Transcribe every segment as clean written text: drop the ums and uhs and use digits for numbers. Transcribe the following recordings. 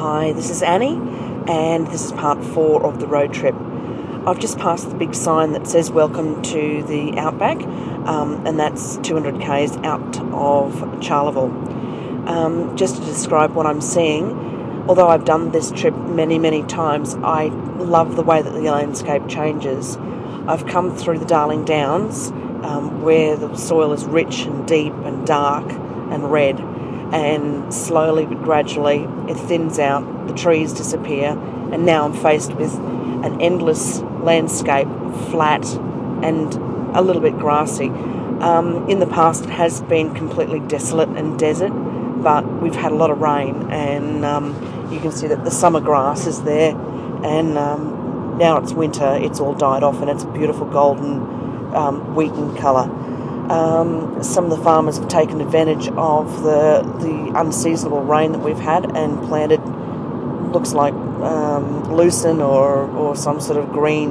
Hi, this is Annie, and this is part 4 of the road trip. I've just passed the big sign that says welcome to the Outback, and that's 200 k's out of Charleville. Just to describe what I'm seeing, although I've done this trip many times, I love the way that the landscape changes. I've come through the Darling Downs, where the soil is rich and deep and dark and red, and slowly but gradually it thins out, the trees disappear, and now I'm faced with an endless landscape, flat and a little bit grassy. In the past it has been completely desolate and desert, but we've had a lot of rain, and you can see that the summer grass is there, and now it's winter, it's all died off, and it's a beautiful golden wheaten colour. Some of the farmers have taken advantage of the unseasonable rain that we've had and planted, looks like lucerne or some sort of green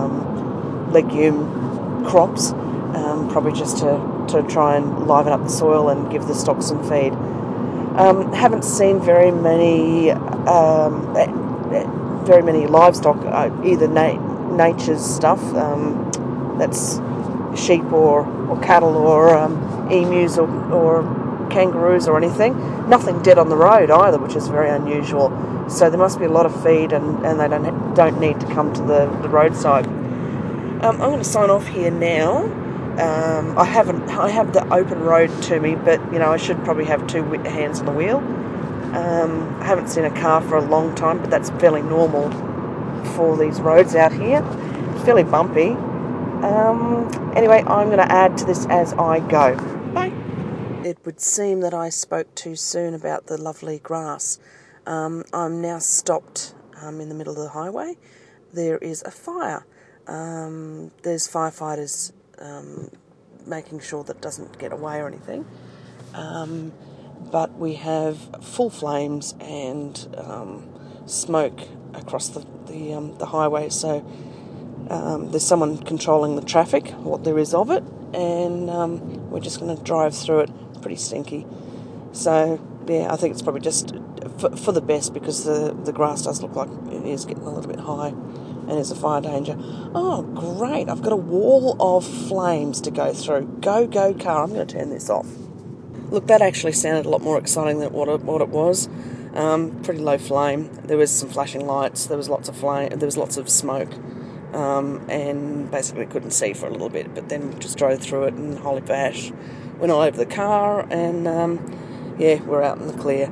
legume crops, probably just to try and liven up the soil and give the stock some feed. Haven't seen very many livestock, either nature's stuff, that's sheep or cattle or emus or kangaroos or anything. Nothing dead on the road either, which is very unusual. So there must be a lot of feed, and they don't need to come to the roadside. I'm going to sign off here now. I have the open road to me, but I should probably have two hands on the wheel. I haven't seen a car for a long time, but that's fairly normal for these roads out here. It's fairly bumpy. Anyway, I'm going to add to this as I go. Bye. It would seem that I spoke too soon about the lovely grass. I'm now stopped in the middle of the highway. There is a fire. There's firefighters making sure that it doesn't get away or anything. But we have full flames and smoke across the highway, so there's someone controlling the traffic, what there is of it, and we're just going to drive through it. It's pretty stinky. So, yeah, I think it's probably just for the best, because the grass does look like it is getting a little bit high and there's a fire danger. Oh, great. I've got a wall of flames to go through. Go, car. I'm going to turn this off. Look, that actually sounded a lot more exciting than what it was. Pretty low flame. There was some flashing lights. There was lots of flame. There was lots of smoke. And basically couldn't see for a little bit, but then just drove through it, and holy bash, went all over the car, and we're out in the clear.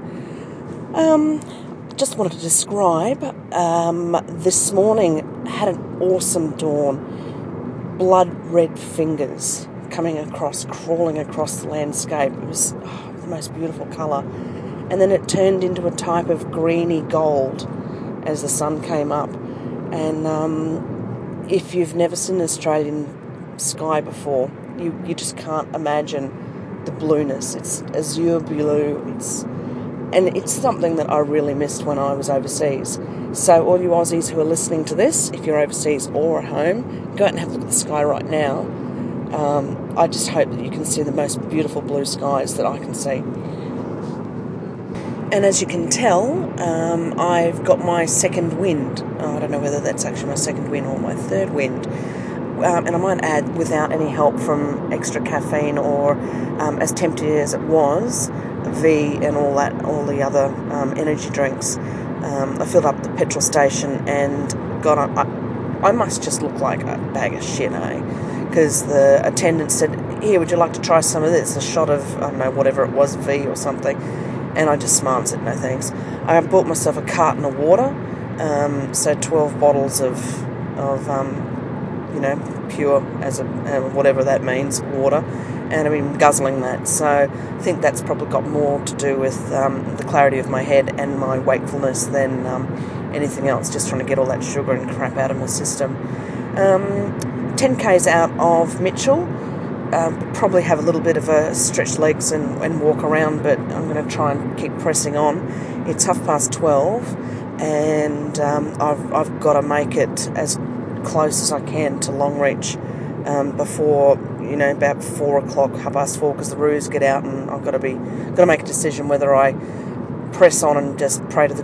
Just wanted to describe, this morning had an awesome dawn. Blood red fingers crawling across the landscape. It was the most beautiful colour, and then it turned into a type of greeny gold as the sun came up. And if you've never seen an Australian sky before, you just can't imagine the blueness. It's azure blue. It's something that I really missed when I was overseas. So all you Aussies who are listening to this, if you're overseas or at home, go out and have a look at the sky right now. I just hope that you can see the most beautiful blue skies that I can see. And as you can tell, I've got my second wind. I don't know whether that's actually my second wind or my third wind. And I might add, without any help from extra caffeine or as tempting as it was, V and all the other energy drinks. I filled up the petrol station, and God, I must just look like a bag of shit, eh? Because the attendant said, "Here, would you like to try some of this?" A shot of, I don't know, whatever it was, V or something. And I just smiled and said, "No thanks." I bought myself a carton of water, so 12 bottles of pure, as whatever that means, water, and I've been guzzling that. So I think that's probably got more to do with the clarity of my head and my wakefulness than anything else, just trying to get all that sugar and crap out of my system. 10 k's out of Mitchell. Probably have a little bit of a stretch legs and walk around, but I'm going to try and keep pressing on. It's 12:30, and I've got to make it as close as I can to Longreach before about 4 o'clock, 4:30, because the roos get out, and I've got to make a decision whether I press on and just pray to the